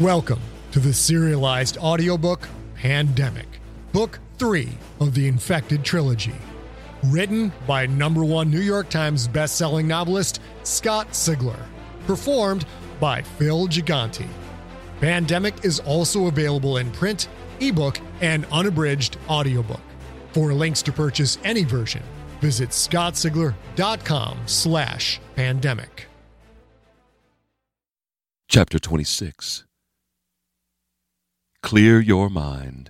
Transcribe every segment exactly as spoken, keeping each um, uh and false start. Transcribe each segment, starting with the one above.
Welcome to the serialized audiobook Pandemic, Book three of the Infected Trilogy. Written by number one New York Times bestselling novelist Scott Sigler. Performed by Phil Gigante. Pandemic is also available in print, ebook, and unabridged audiobook. For links to purchase any version, visit scottsigler.com slash pandemic. Chapter twenty-six. Clear your mind.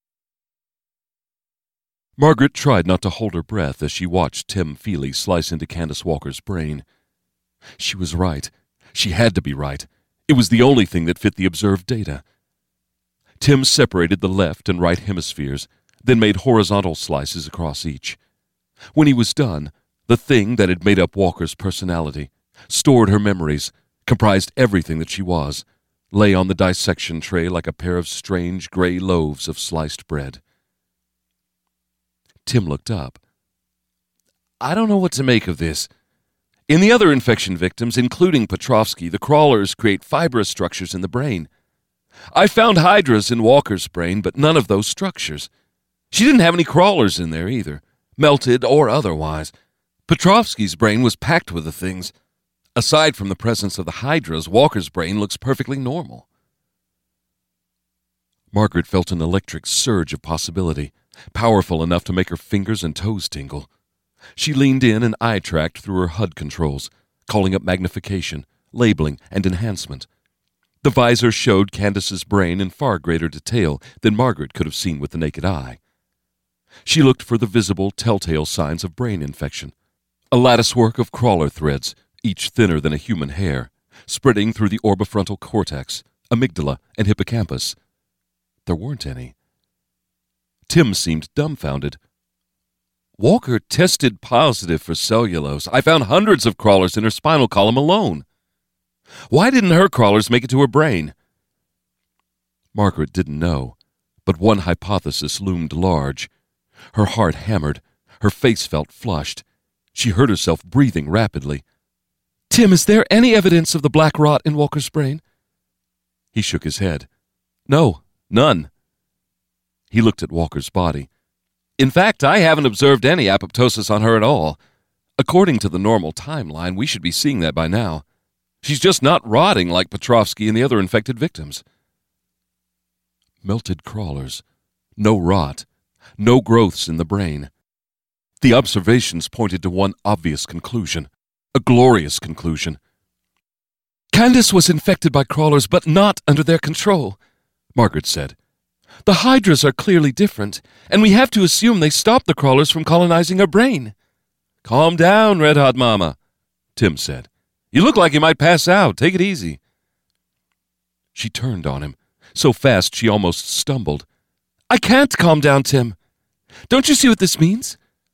Margaret tried not to hold her breath as she watched Tim Feely slice into Candace Walker's brain. She was right. She had to be right. It was the only thing that fit the observed data. Tim separated the left and right hemispheres, then made horizontal slices across each. When he was done, the thing that had made up Walker's personality, stored her memories, comprised everything that she was, lay on the dissection tray like a pair of strange gray loaves of sliced bread. Tim looked up. I don't know what to make of this. In the other infection victims, including Petrovsky, the crawlers create fibrous structures in the brain. I found hydras in Walker's brain, but none of those structures. She didn't have any crawlers in there either, melted or otherwise. Petrovsky's brain was packed with the things. Aside from the presence of the hydras, Walker's brain looks perfectly normal. Margaret felt an electric surge of possibility, powerful enough to make her fingers and toes tingle. She leaned in and eye-tracked through her H U D controls, calling up magnification, labeling, and enhancement. The visor showed Candace's brain in far greater detail than Margaret could have seen with the naked eye. She looked for the visible, telltale signs of brain infection. A latticework of crawler threads, each thinner than a human hair, spreading through the orbifrontal cortex, amygdala, and hippocampus. There weren't any. Tim seemed dumbfounded. Walker tested positive for cellulose. I found hundreds of crawlers in her spinal column alone. Why didn't her crawlers make it to her brain? Margaret didn't know, but one hypothesis loomed large. Her heart hammered. Her face felt flushed. She heard herself breathing rapidly. Tim, is there any evidence of the black rot in Walker's brain? He shook his head. No, none. He looked at Walker's body. In fact, I haven't observed any apoptosis on her at all. According to the normal timeline, we should be seeing that by now. She's just not rotting like Petrovsky and the other infected victims. Melted crawlers. No rot. No growths in the brain. The observations pointed to one obvious conclusion. A glorious conclusion. Candace was infected by crawlers, but not under their control, Margaret said. The hydras are clearly different, and we have to assume they stopped the crawlers from colonizing her brain. Calm down, Red Hot Mama, Tim said. You look like you might pass out. Take it easy. She turned on him, so fast she almost stumbled. I can't calm down, Tim. Don't you see what this means?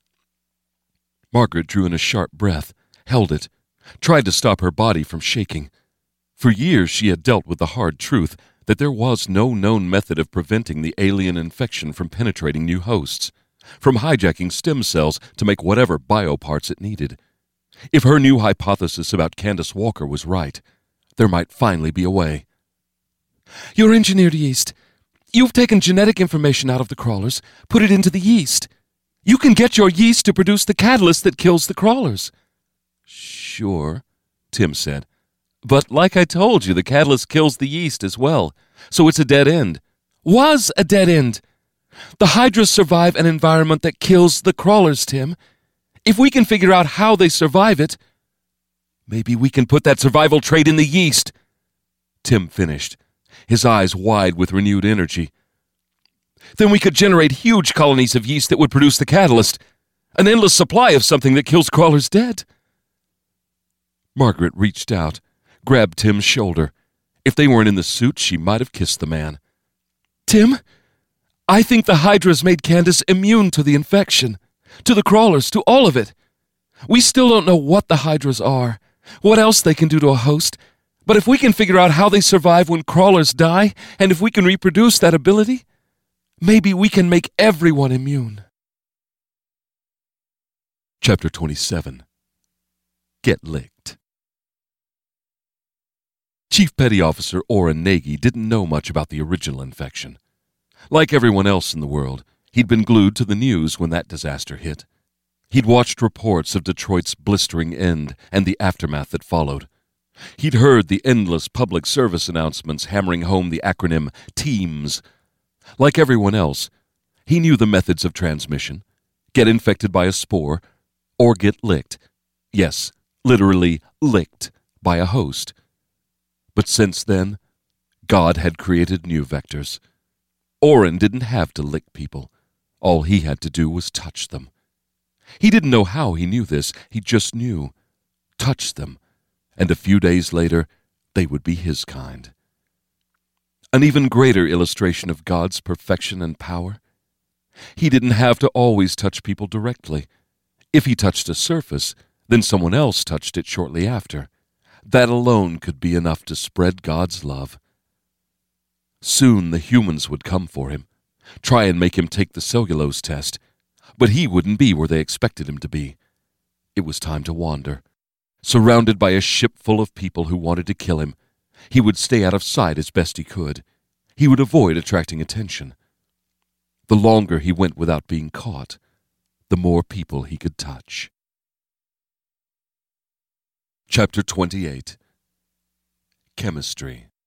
Margaret drew in a sharp breath, held it, tried to stop her body from shaking. For years she had dealt with the hard truth that there was no known method of preventing the alien infection from penetrating new hosts, from hijacking stem cells to make whatever bioparts it needed. If her new hypothesis about Candace Walker was right, there might finally be a way. You're engineered yeast. You've taken genetic information out of the crawlers, put it into the yeast. You can get your yeast to produce the catalyst that kills the crawlers. Sure, Tim said. But like I told you, the catalyst kills the yeast as well, so it's a dead end. Was a dead end. The hydras survive an environment that kills the crawlers, Tim. If we can figure out how they survive it, maybe we can put that survival trait in the yeast. Tim finished, his eyes wide with renewed energy. Then we could generate huge colonies of yeast that would produce the catalyst, an endless supply of something that kills crawlers dead. Margaret reached out, grabbed Tim's shoulder. If they weren't in the suit, she might have kissed the man. Tim, I think the hydras made Candace immune to the infection, to the crawlers, to all of it. We still don't know what the hydras are, what else they can do to a host, but if we can figure out how they survive when crawlers die, and if we can reproduce that ability, maybe we can make everyone immune. Chapter twenty-seven. Get Licked. Chief Petty Officer Oren Nagy didn't know much about the original infection. Like everyone else in the world, he'd been glued to the news when that disaster hit. He'd watched reports of Detroit's blistering end and the aftermath that followed. He'd heard the endless public service announcements hammering home the acronym TEAMS. Like everyone else, he knew the methods of transmission: get infected by a spore, or get licked. Yes, literally licked by a host. But since then, God had created new vectors. Oren didn't have to lick people. All he had to do was touch them. He didn't know how he knew this. He just knew. Touch them, and a few days later, they would be his kind. An even greater illustration of God's perfection and power. He didn't have to always touch people directly. If he touched a surface, then someone else touched it shortly after. That alone could be enough to spread God's love. Soon the humans would come for him, try and make him take the cellulose test, but he wouldn't be where they expected him to be. It was time to wander. Surrounded by a ship full of people who wanted to kill him, he would stay out of sight as best he could. He would avoid attracting attention. The longer he went without being caught, the more people he could touch. Chapter twenty-eight. Chemistry.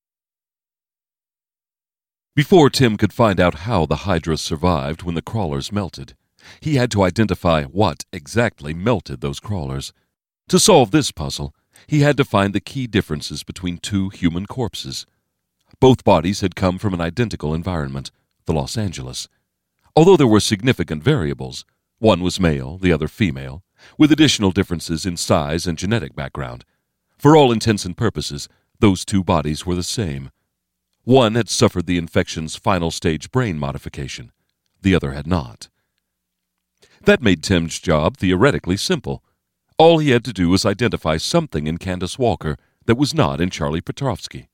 Before Tim could find out how the Hydra survived when the crawlers melted, he had to identify what exactly melted those crawlers. To solve this puzzle, he had to find the key differences between two human corpses. Both bodies had come from an identical environment, the Los Angeles. Although there were significant variables, one was male, the other female, with additional differences in size and genetic background. For all intents and purposes, those two bodies were the same. One had suffered the infection's final stage brain modification. The other had not. That made Tim's job theoretically simple. All he had to do was identify something in Candace Walker that was not in Charlie Petrovsky.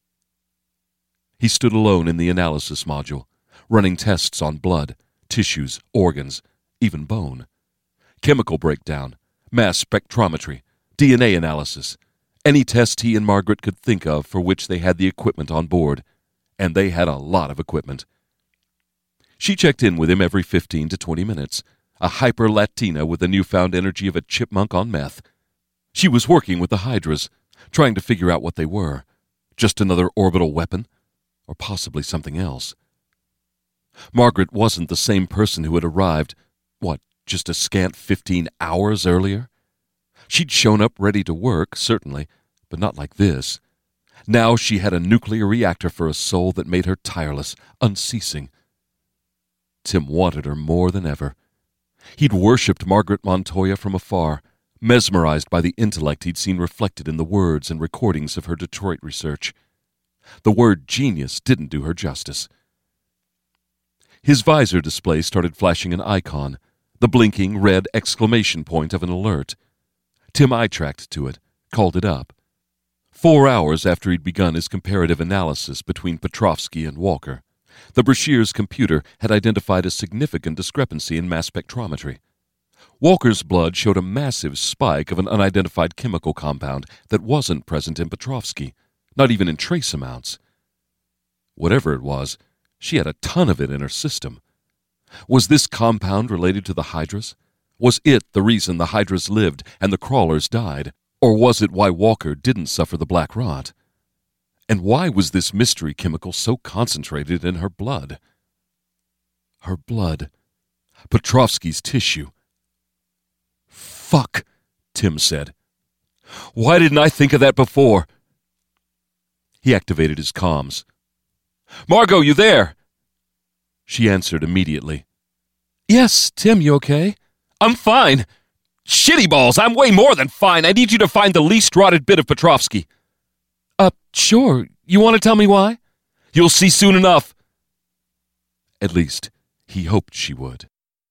He stood alone in the analysis module, running tests on blood, tissues, organs, even bone. Chemical breakdown, mass spectrometry, D N A analysis, any test he and Margaret could think of for which they had the equipment on board, and they had a lot of equipment. She checked in with him every fifteen to twenty minutes, a hyper-Latina with the newfound energy of a chipmunk on meth. She was working with the Hydras, trying to figure out what they were. Just another orbital weapon? Or possibly something else. Margaret wasn't the same person who had arrived, what, just a scant fifteen hours earlier? She'd shown up ready to work, certainly, but not like this. Now she had a nuclear reactor for a soul that made her tireless, unceasing. Tim wanted her more than ever. He'd worshipped Margaret Montoya from afar, mesmerized by the intellect he'd seen reflected in the words and recordings of her Detroit research. The word genius didn't do her justice. His visor display started flashing an icon, the blinking red exclamation point of an alert. Tim eye-tracked to it, called it up. Four hours after he'd begun his comparative analysis between Petrovsky and Walker, the Brashears computer had identified a significant discrepancy in mass spectrometry. Walker's blood showed a massive spike of an unidentified chemical compound that wasn't present in Petrovsky, not even in trace amounts. Whatever it was, she had a ton of it in her system. Was this compound related to the Hydras? Was it the reason the Hydras lived and the crawlers died? Or was it why Walker didn't suffer the black rot? And why was this mystery chemical so concentrated in her blood? Her blood. Petrovsky's tissue. Fuck, Tim said. Why didn't I think of that before? He activated his comms. Margot, you there? She answered immediately. Yes, Tim, you okay? I'm fine. Shitty balls, I'm way more than fine. I need you to find the least rotted bit of Petrovsky. Uh, sure. You want to tell me why? You'll see soon enough. At least, he hoped she would.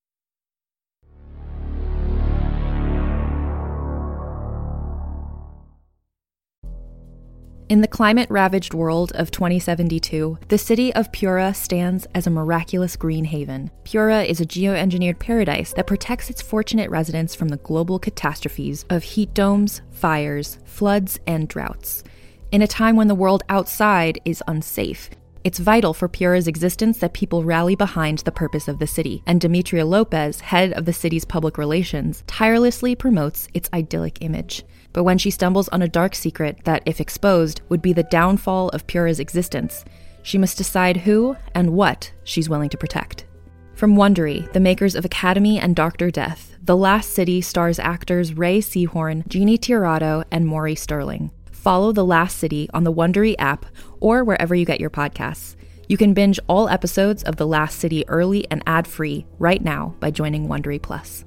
In the climate-ravaged world of twenty seventy-two, the city of Pura stands as a miraculous green haven. Pura is a geoengineered paradise that protects its fortunate residents from the global catastrophes of heat domes, fires, floods, and droughts. In a time when the world outside is unsafe, it's vital for Piura's existence that people rally behind the purpose of the city, and Demetria Lopez, head of the city's public relations, tirelessly promotes its idyllic image. But when she stumbles on a dark secret that, if exposed, would be the downfall of Piura's existence, she must decide who and what she's willing to protect. From Wondery, the makers of Academy and Doctor Death, The Last City stars actors Ray Seahorn, Jeannie Tirado, and Maury Sterling. Follow The Last City on the Wondery app or wherever you get your podcasts. You can binge all episodes of The Last City early and ad-free right now by joining Wondery Plus.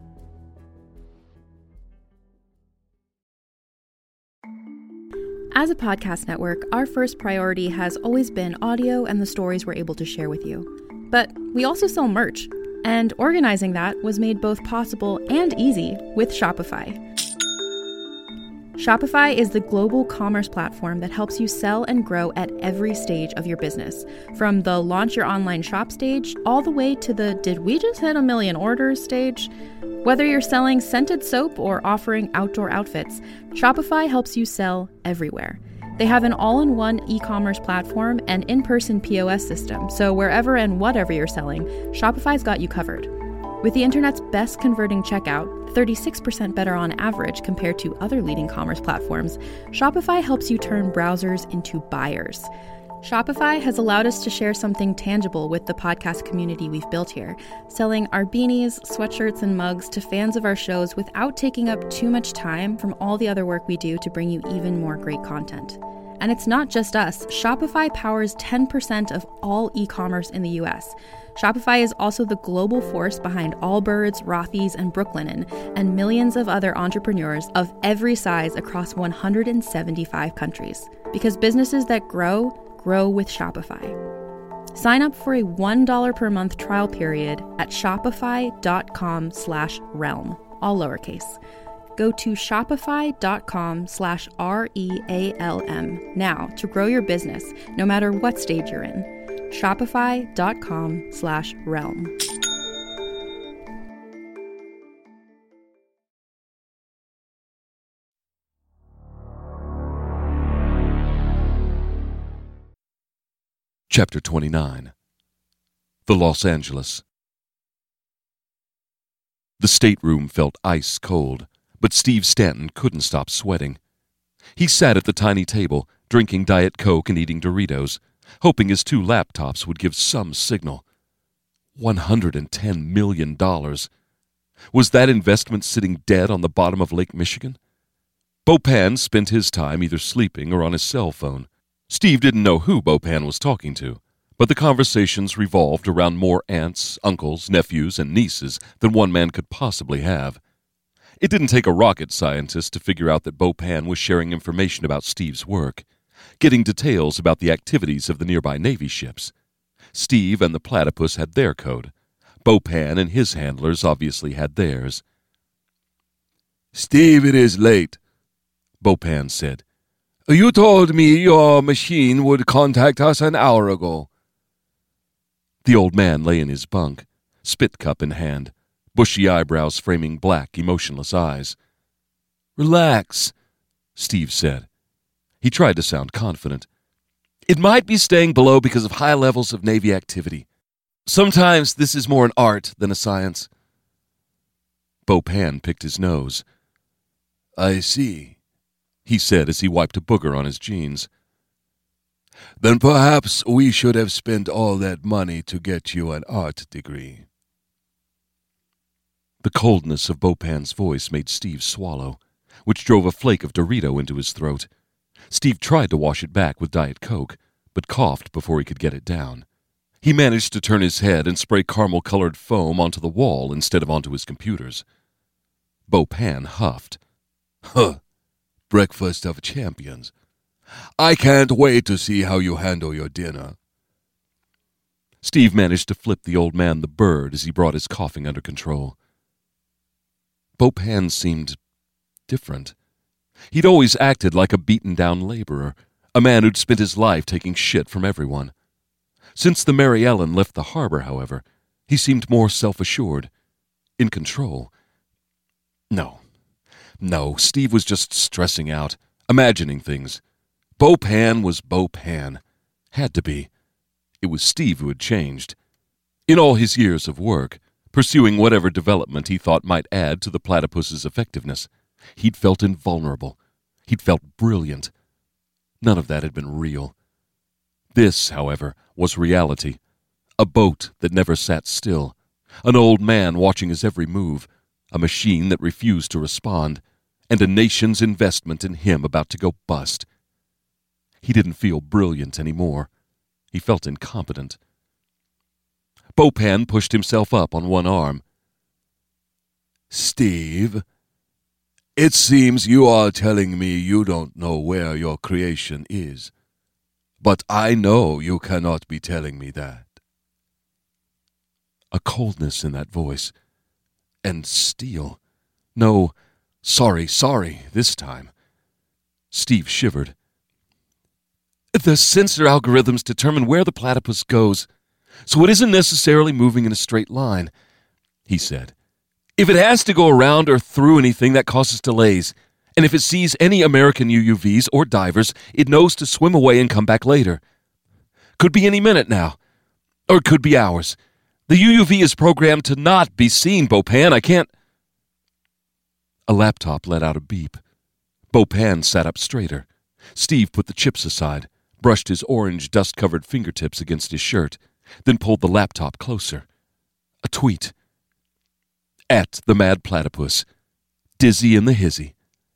As a podcast network, our first priority has always been audio and the stories we're able to share with you. But we also sell merch, and organizing that was made both possible and easy with Shopify. Shopify is the global commerce platform that helps you sell and grow at every stage of your business, from the launch your online shop stage all the way to the did we just hit a million orders stage. Whether you're selling scented soap or offering outdoor outfits, Shopify helps you sell everywhere. They have an all-in-one e-commerce platform and in-person P O S system, so wherever and whatever you're selling, Shopify's got you covered. With the internet's best converting checkout, thirty-six percent better on average compared to other leading commerce platforms, Shopify helps you turn browsers into buyers. Shopify has allowed us to share something tangible with the podcast community we've built here, selling our beanies, sweatshirts, and mugs to fans of our shows without taking up too much time from all the other work we do to bring you even more great content. And it's not just us. Shopify powers ten percent of all e-commerce in the U S. Shopify is also the global force behind Allbirds, Rothy's, and Brooklinen, and millions of other entrepreneurs of every size across one hundred seventy-five countries. Because businesses that grow, grow with Shopify. Sign up for a one dollar per month trial period at shopify.com slash realm, all lowercase. Go to shopify.com slash R-E-A-L-M now to grow your business, no matter what stage you're in. Shopify.com slash realm. Chapter twenty-nine. The Los Angeles. The stateroom felt ice cold, but Steve Stanton couldn't stop sweating. He sat at the tiny table, drinking Diet Coke and eating Doritos, hoping his two laptops would give some signal. one hundred ten million dollars. Was that investment sitting dead on the bottom of Lake Michigan? Beaupan spent his time either sleeping or on his cell phone. Steve didn't know who Beaupan was talking to, but the conversations revolved around more aunts, uncles, nephews, and nieces than one man could possibly have. It didn't take a rocket scientist to figure out that Beaupan was sharing information about Steve's work, getting details about the activities of the nearby Navy ships. Steve and the platypus had their code. Beaupan and his handlers obviously had theirs. "Steve, it is late," Beaupan said. "You told me your machine would contact us an hour ago." The old man lay in his bunk, spit cup in hand, bushy eyebrows framing black, emotionless eyes. "Relax," Steve said. He tried to sound confident. "It might be staying below because of high levels of Navy activity. Sometimes this is more an art than a science." Beaupan picked his nose. "I see," he said as he wiped a booger on his jeans. "Then perhaps we should have spent all that money to get you an art degree." The coldness of Beaupan's voice made Steve swallow, which drove a flake of Dorito into his throat. Steve tried to wash it back with Diet Coke, but coughed before he could get it down. He managed to turn his head and spray caramel-colored foam onto the wall instead of onto his computers. Beaupan huffed. "Huh. Breakfast of champions. I can't wait to see how you handle your dinner." Steve managed to flip the old man the bird as he brought his coughing under control. Beaupan seemed different. He'd always acted like a beaten-down laborer, a man who'd spent his life taking shit from everyone. Since the Mary Ellen left the harbor, however, he seemed more self-assured, in control. No, no, Steve was just stressing out, imagining things. Bopan was Bopan. Had to be. It was Steve who had changed. In all his years of work, pursuing whatever development he thought might add to the platypus's effectiveness, he'd felt invulnerable. He'd felt brilliant. None of that had been real. This, however, was reality. A boat that never sat still. An old man watching his every move. A machine that refused to respond. And a nation's investment in him about to go bust. He didn't feel brilliant anymore. He felt incompetent. Bopan pushed himself up on one arm. Steve, it seems you are telling me you don't know where your creation is. But I know you cannot be telling me that. A coldness in that voice. And steel. No, sorry, sorry, this time. Steve shivered. The sensor algorithms determine where the platypus goes, so it isn't necessarily moving in a straight line, he said. If it has to go around or through anything, that causes delays. And if it sees any American U U Vs or divers, it knows to swim away and come back later. Could be any minute now. Or it could be hours. The U U V is programmed to not be seen, Bopan. I can't... A laptop let out a beep. Bopan sat up straighter. Steve put the chips aside, brushed his orange, dust-covered fingertips against his shirt, then pulled the laptop closer. A tweet. At the Mad Platypus. Dizzy in the hizzy.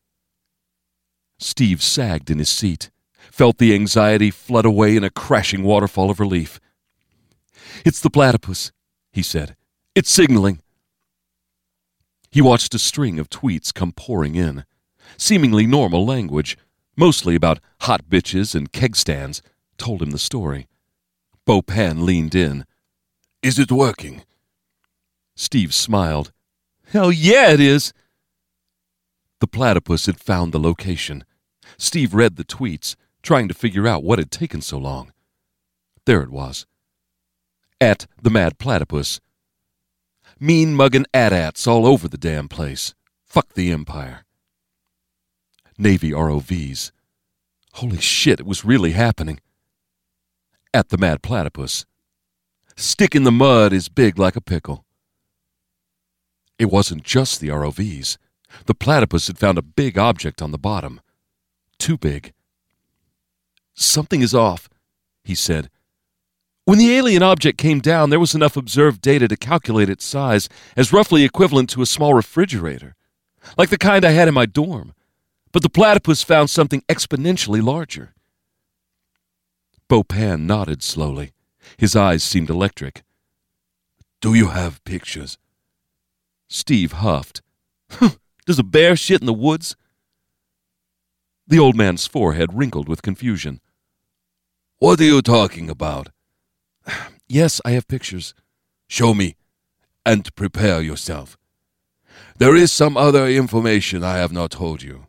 Steve sagged in his seat, felt the anxiety flood away in a crashing waterfall of relief. It's the platypus, he said. It's signaling. He watched a string of tweets come pouring in. Seemingly normal language, mostly about hot bitches and keg stands, told him the story. Bopan leaned in. Is it working? Steve smiled. Hell yeah, it is. The platypus had found the location. Steve read the tweets, trying to figure out what had taken so long. There it was. At the Mad Platypus. Mean muggin' at-ats all over the damn place. Fuck the Empire. Navy R O Vs. Holy shit, it was really happening. At the Mad Platypus. Stick in the mud is big like a pickle. It wasn't just the R O Vs. The platypus had found a big object on the bottom. Too big. Something is off, he said. When the alien object came down, there was enough observed data to calculate its size as roughly equivalent to a small refrigerator, like the kind I had in my dorm. But the platypus found something exponentially larger. Bopan nodded slowly. His eyes seemed electric. Do you have pictures? Steve huffed. Does a bear shit in the woods? The old man's forehead wrinkled with confusion. What are you talking about? Yes, I have pictures. Show me, and prepare yourself. There is some other information I have not told you.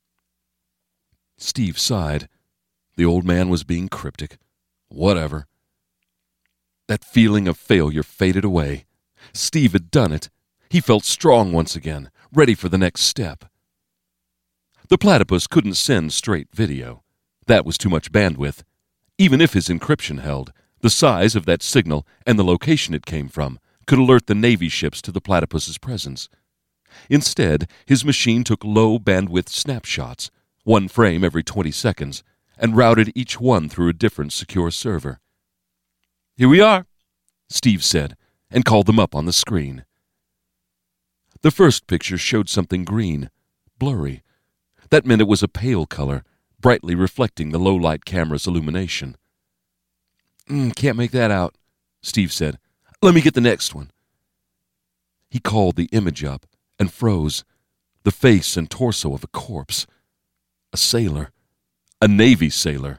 Steve sighed. The old man was being cryptic. Whatever. That feeling of failure faded away. Steve had done it. He felt strong once again, ready for the next step. The platypus couldn't send straight video. That was too much bandwidth. Even if his encryption held, the size of that signal and the location it came from could alert the Navy ships to the platypus's presence. Instead, his machine took low-bandwidth snapshots, one frame every twenty seconds, and routed each one through a different secure server. Here we are, Steve said, and called them up on the screen. The first picture showed something green, blurry. That meant it was a pale color, brightly reflecting the low-light camera's illumination. Mm, can't make that out, Steve said. Let me get the next one. He called the image up and froze. The face and torso of a corpse. A sailor. A Navy sailor.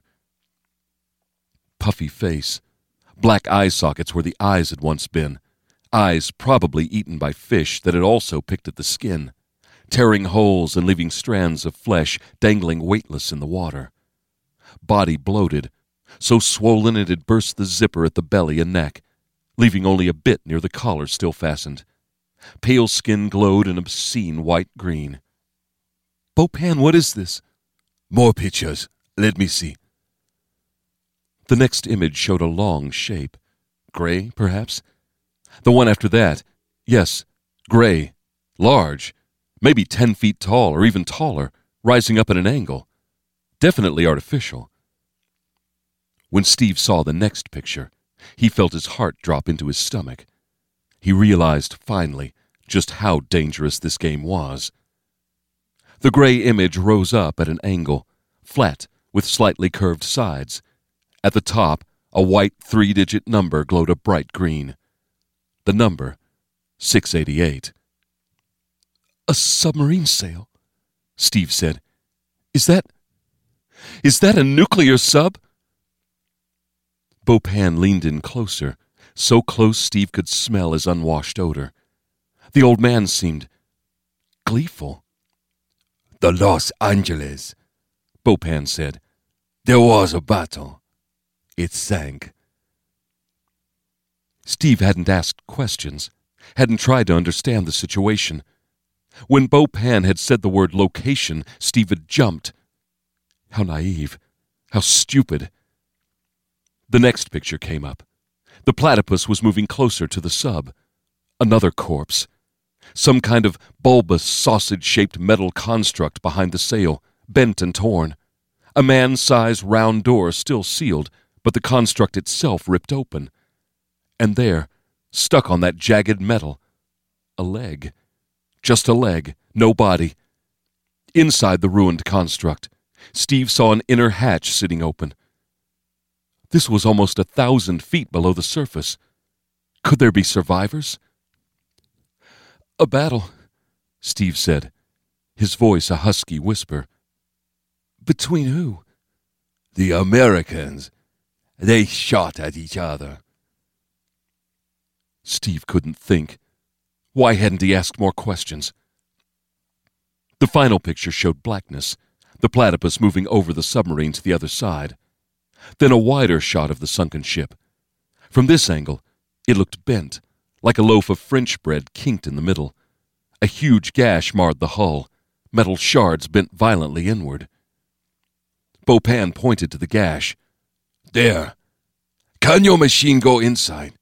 Puffy face. Black eye sockets where the eyes had once been. Eyes probably eaten by fish that had also picked at the skin, tearing holes and leaving strands of flesh dangling weightless in the water. Body bloated, so swollen it had burst the zipper at the belly and neck, leaving only a bit near the collar still fastened. Pale skin glowed an obscene white-green. Bopan, what is this? More pictures. Let me see. The next image showed a long shape. Gray, perhaps? The one after that, yes, gray, large, maybe ten feet tall or even taller, rising up at an angle. Definitely artificial. When Steve saw the next picture, he felt his heart drop into his stomach. He realized, finally, just how dangerous this game was. The gray image rose up at an angle, flat, with slightly curved sides. At the top, a white three-digit number glowed a bright green. The number, six eighty-eight. "A submarine sail," Steve said. Is that... is that a nuclear sub?" Beaupan leaned in closer, so close Steve could smell his unwashed odor. The old man seemed gleeful. "The Los Angeles," Beaupan said. "There was a battle. It sank." Steve hadn't asked questions, hadn't tried to understand the situation. When Beaupan had said the word location, Steve had jumped. How naive. How stupid. The next picture came up. The platypus was moving closer to the sub. Another corpse. Some kind of bulbous, sausage-shaped metal construct behind the sail, bent and torn. A man-sized round door still sealed, but the construct itself ripped open. And there, stuck on that jagged metal, a leg. Just a leg, no body. Inside the ruined construct, Steve saw an inner hatch sitting open. This was almost a thousand feet below the surface. Could there be survivors? "A battle," Steve said, his voice a husky whisper. "Between who?" "The Americans. They shot at each other." Steve couldn't think. Why hadn't he asked more questions? The final picture showed blackness, the platypus moving over the submarine to the other side. Then a wider shot of the sunken ship. From this angle, it looked bent, like a loaf of French bread kinked in the middle. A huge gash marred the hull, metal shards bent violently inward. Beaupan pointed to the gash. "There. Can your machine go inside?"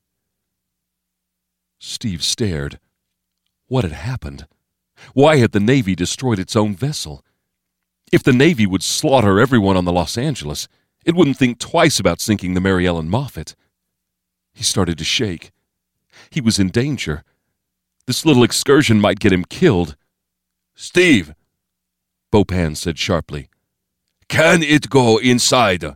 Steve stared. What had happened? Why had the Navy destroyed its own vessel? If the Navy would slaughter everyone on the Los Angeles, it wouldn't think twice about sinking the Mary Ellen Moffett. He started to shake. He was in danger. This little excursion might get him killed. "Steve," Beaupan said sharply. "Can it go inside?"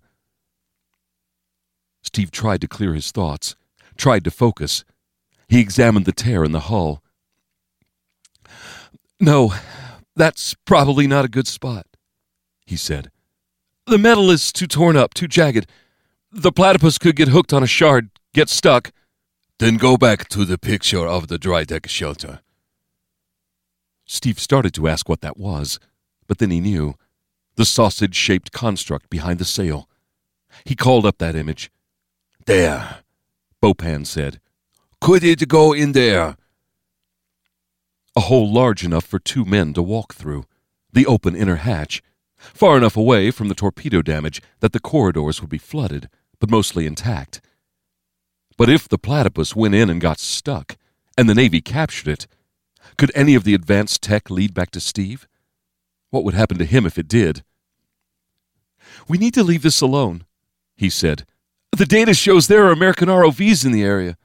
Steve tried to clear his thoughts, tried to focus. He examined the tear in the hull. "No, that's probably not a good spot," he said. "The metal is too torn up, too jagged. The platypus could get hooked on a shard, get stuck." "Then go back to the picture of the dry deck shelter." Steve started to ask what that was, but then he knew. The sausage-shaped construct behind the sail. He called up that image. "There," Beaupan said. "Could it go in there?" A hole large enough for two men to walk through. The open inner hatch. Far enough away from the torpedo damage that the corridors would be flooded, but mostly intact. But if the platypus went in and got stuck, and the Navy captured it, could any of the advanced tech lead back to Steve? What would happen to him if it did? "We need to leave this alone," he said. "The data shows there are American R O Vs in the area."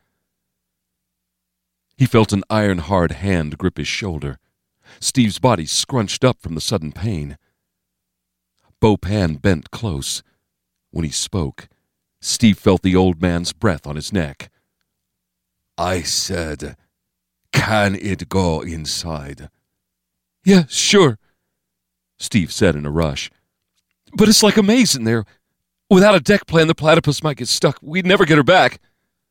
He felt an iron-hard hand grip his shoulder. Steve's body scrunched up from the sudden pain. Beaupan bent close. When he spoke, Steve felt the old man's breath on his neck. "I said, can it go inside?" "Yeah, sure," Steve said in a rush. "But it's like a maze in there. Without a deck plan, the platypus might get stuck. We'd never get her back."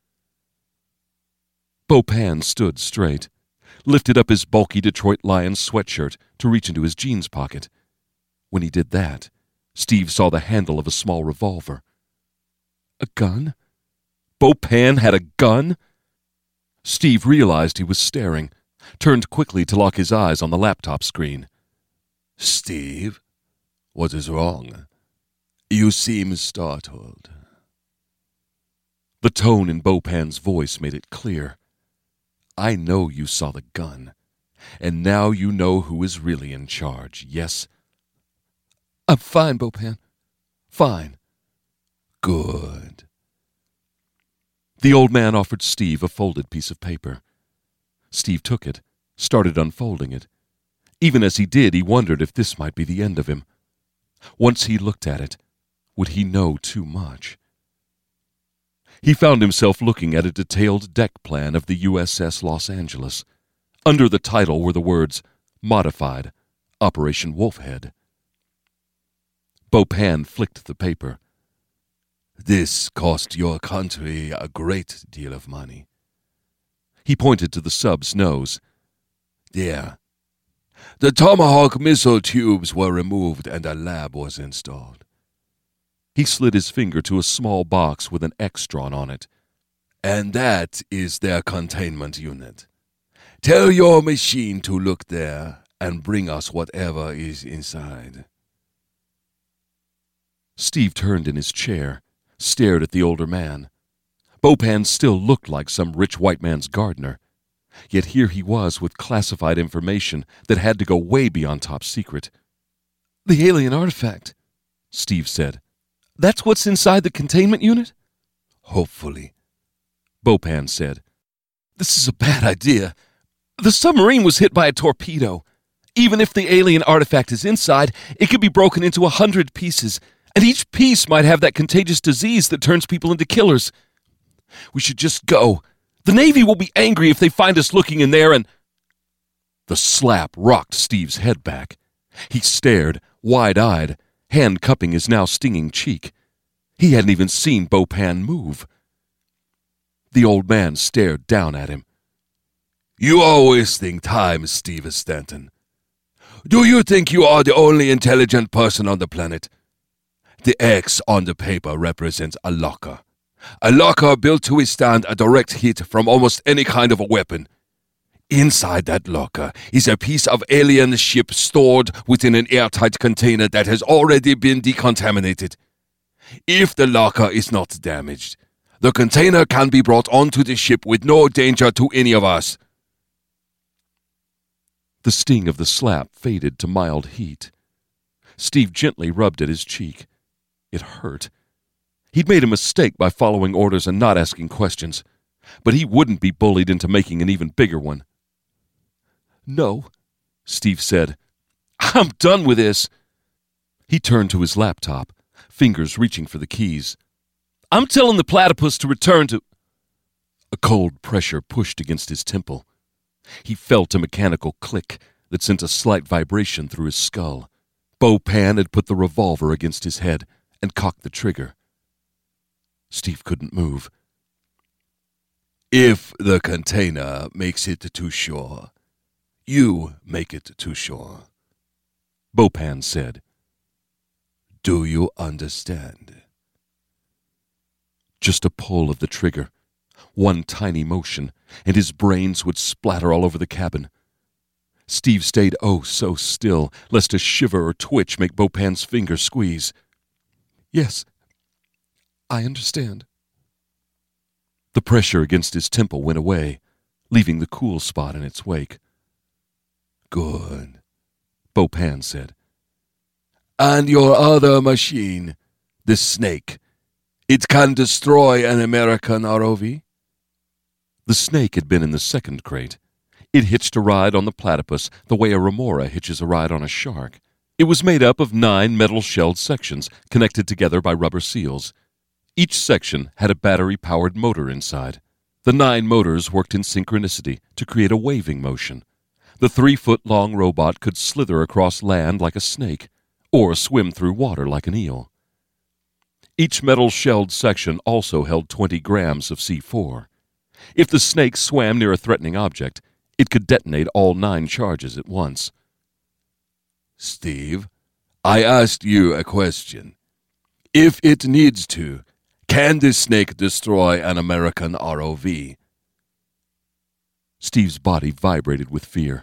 Beaupan stood straight, lifted up his bulky Detroit Lions sweatshirt to reach into his jeans pocket. When he did that, Steve saw the handle of a small revolver. A gun? Beaupan had a gun? Steve realized he was staring, turned quickly to lock his eyes on the laptop screen. "Steve, what is wrong?" You seem startled. The tone in Beaupan's voice made it clear. I know you saw the gun, and now you know who is really in charge, yes? I'm fine, Beaupan. Fine. Good. The old man offered Steve a folded piece of paper. Steve took it, started unfolding it. Even as he did, he wondered if this might be the end of him. Once he looked at it, would he know too much? He found himself looking at a detailed deck plan of the U S S Los Angeles. Under the title were the words, Modified, Operation Wolfhead. Beaupan flicked the paper. This cost your country a great deal of money. He pointed to the sub's nose. There. The Tomahawk missile tubes were removed and a lab was installed. He slid his finger to a small box with an X drawn on it. And that is their containment unit. Tell your machine to look there and bring us whatever is inside. Steve turned in his chair, stared at the older man. Beaupan still looked like some rich white man's gardener. Yet here he was with classified information that had to go way beyond top secret. The alien artifact, Steve said. That's what's inside the containment unit? Hopefully, Beaupan said. This is a bad idea. The submarine was hit by a torpedo. Even if the alien artifact is inside, it could be broken into a hundred pieces, and each piece might have that contagious disease that turns people into killers. We should just go. The Navy will be angry if they find us looking in there and... The slap rocked Steve's head back. He stared, wide-eyed, hand cupping his now stinging cheek. He hadn't even seen Beaupan move. The old man stared down at him. You are wasting time, Steve Stanton. Do you think you are the only intelligent person on the planet? The X on the paper represents a locker. A locker built to withstand a direct hit from almost any kind of a weapon. Inside that locker is a piece of alien ship stored within an airtight container that has already been decontaminated. If the locker is not damaged, the container can be brought onto the ship with no danger to any of us. The sting of the slap faded to mild heat. Steve gently rubbed at his cheek. It hurt. He'd made a mistake by following orders and not asking questions, but he wouldn't be bullied into making an even bigger one. No, Steve said. I'm done with this. He turned to his laptop, fingers reaching for the keys. I'm telling the platypus to return to... A cold pressure pushed against his temple. He felt a mechanical click that sent a slight vibration through his skull. Beaupan had put the revolver against his head and cocked the trigger. Steve couldn't move. If the container makes it to shore, you make it to shore, Beaupan said. Do you understand? Just a pull of the trigger, one tiny motion, and his brains would splatter all over the cabin. Steve stayed oh so still, lest a shiver or twitch make Beaupan's fingers squeeze. Yes, I understand. The pressure against his temple went away, leaving the cool spot in its wake. Good, Beaupan said. And your other machine, the Snake, it can destroy an American R O V? The Snake had been in the second crate. It hitched a ride on the platypus the way a remora hitches a ride on a shark. It was made up of nine metal-shelled sections connected together by rubber seals. Each section had a battery-powered motor inside. The nine motors worked in synchronicity to create a waving motion. The three-foot-long robot could slither across land like a snake, or swim through water like an eel. Each metal-shelled section also held twenty grams of C four. If the snake swam near a threatening object, it could detonate all nine charges at once. Steve, I asked you a question. If it needs to, can the Snake destroy an American R O V? Steve's body vibrated with fear.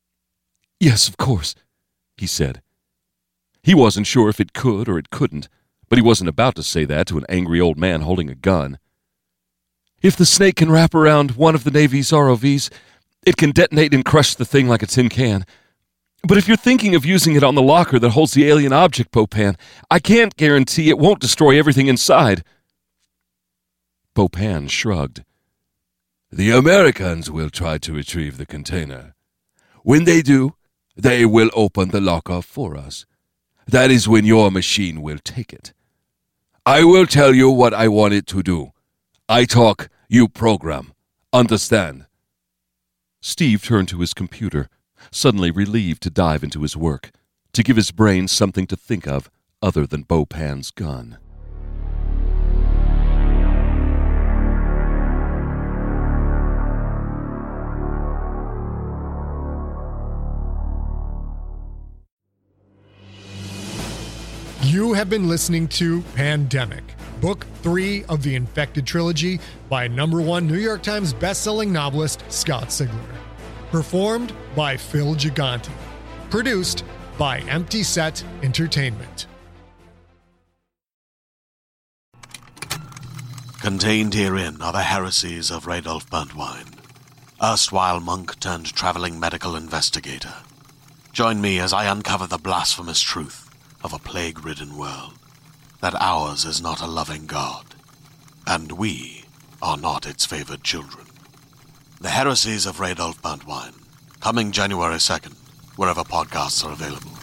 Yes, of course, he said. He wasn't sure if it could or it couldn't, But he wasn't about to say that to an angry old man holding a gun. If the snake can wrap around one of the Navy's R O Vs, it can detonate and crush the thing like a tin can. But if you're thinking of using it on the locker that holds the alien object, Bopan, I can't guarantee it won't destroy everything inside. Bopan shrugged. The Americans will try to retrieve the container. When they do, they will open the locker for us. That is when your machine will take it. I will tell you what I want it to do. I talk, you program. Understand? Steve turned to his computer, suddenly relieved to dive into his work, to give his brain something to think of other than Bopan's gun. You have been listening to Pandemic, Book three of the Infected Trilogy by number one New York Times bestselling novelist Scott Sigler. Performed by Phil Gigante. Produced by Empty Set Entertainment. Contained herein are the heresies of Radolf Burntwine, erstwhile monk turned traveling medical investigator. Join me as I uncover the blasphemous truth of a plague-ridden world, that ours is not a loving God, and we are not its favored children. The Heresies of Radolf Burntwine, coming January second, wherever podcasts are available.